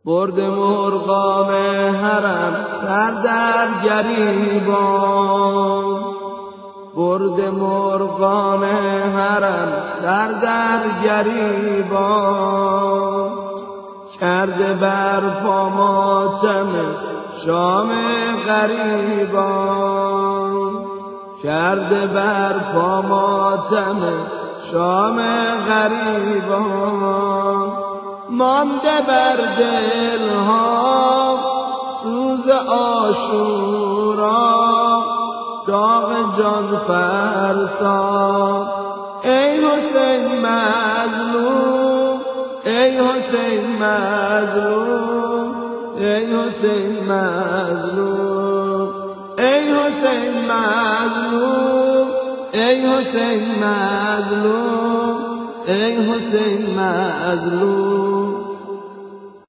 برد مرغام حرم سر در گریبان، برد مرغام حرم سر در گریبان، کرده بر پا ماتم شام غریبان، کرده بر پا ماتم شام غریبان. مانده بر دلها سوز عاشورا، داغ جان فرسا. ای حسین مظلوم، ای حسین مظلوم، ای حسین مظلوم، ای حسین مظلوم، ای حسین مظلوم، ای حسین مظلوم.